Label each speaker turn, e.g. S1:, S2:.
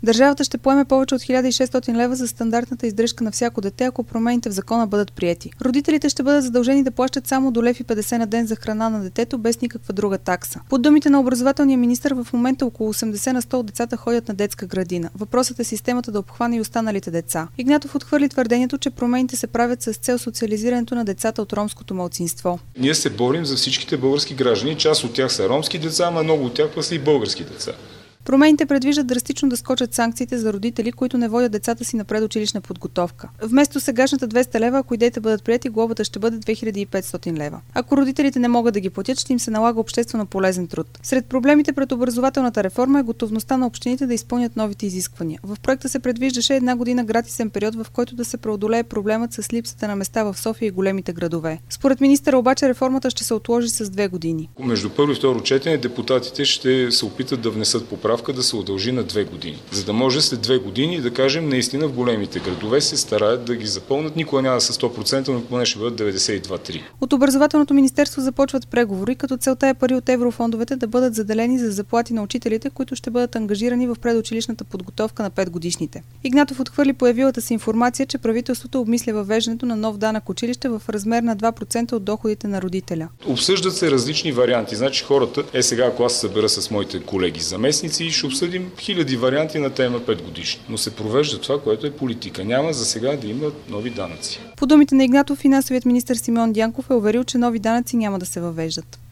S1: Държавата ще поеме повече от 1600 лева за стандартната издръжка на всяко дете, ако промените в закона бъдат приети. Родителите ще бъдат задължени да плащат само до 1,50 лева на ден за храна на детето, без никаква друга такса. Под думите на образователния министър, в момента около 80 на 100 от децата ходят на детска градина. Въпросът е системата да обхване и останалите деца. Игнатов отхвърли твърдението, че промените се правят с цел социализирането на децата от ромското малцинство.
S2: Ние се борим за всичките български граждани. Част от тях са ромски деца, а много от тях са и български деца.
S1: Промените предвиждат драстично да скочат санкциите за родители, които не водят децата си на предучилищна подготовка. Вместо сегашната 200 лева, ако идеите бъдат приети, глобата ще бъде 2500 лева. Ако родителите не могат да ги платят, ще им се налага обществено полезен труд. Сред проблемите пред образователната реформа е готовността на общините да изпълнят новите изисквания. В проекта се предвиждаше една година гратисен период, в който да се преодолее проблемът с липсата на места в София и големите градове. Според министъра обаче реформата ще се отложи с 2 години.
S2: Между първо и второ четене депутатите ще се опитат да внесат поправка да се удължи на 2 години. За да може след 2 години да кажем, наистина в големите градове се стараят да ги запълнат. Никога няма с 100%, но поне ще бъдат 92-3.
S1: От образователното министерство започват преговори, като целта е пари от еврофондовете да бъдат заделени за заплати на учителите, които ще бъдат ангажирани в предучилищната подготовка на 5-годишните. Игнатов отхвърли появилата се информация, че правителството обмисля въвеждането на нов данък училище в размер на 2% от доходите на родителя.
S2: Обсъждат се различни варианти. Значи хората, сега ако аз се събера с моите колеги заместници, ще обсъдим хиляди варианти на тема 5 годишни. Но се провежда това, което е политика. Няма за сега да има нови данъци.
S1: По думите на Игнатов, финансовият министър Симеон Дянков е уверил, че нови данъци няма да се въвеждат.